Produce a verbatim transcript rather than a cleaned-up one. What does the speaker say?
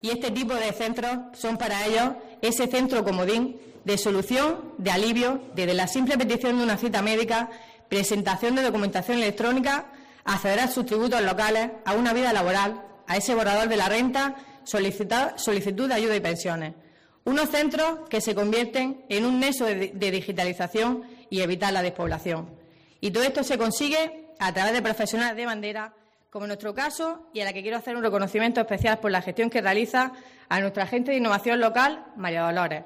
Y este tipo de centros son para ellos ese centro comodín de solución, de alivio, desde la simple petición de una cita médica, presentación de documentación electrónica, acceder a sus tributos locales, a una vida laboral, a ese borrador de la renta, solicitar, solicitud de ayuda y pensiones. Unos centros que se convierten en un nexo de, de digitalización y evitar la despoblación. Y todo esto se consigue a través de profesionales de bandera, como en nuestro caso, y a la que quiero hacer un reconocimiento especial por la gestión que realiza a nuestra agente de innovación local, María Dolores,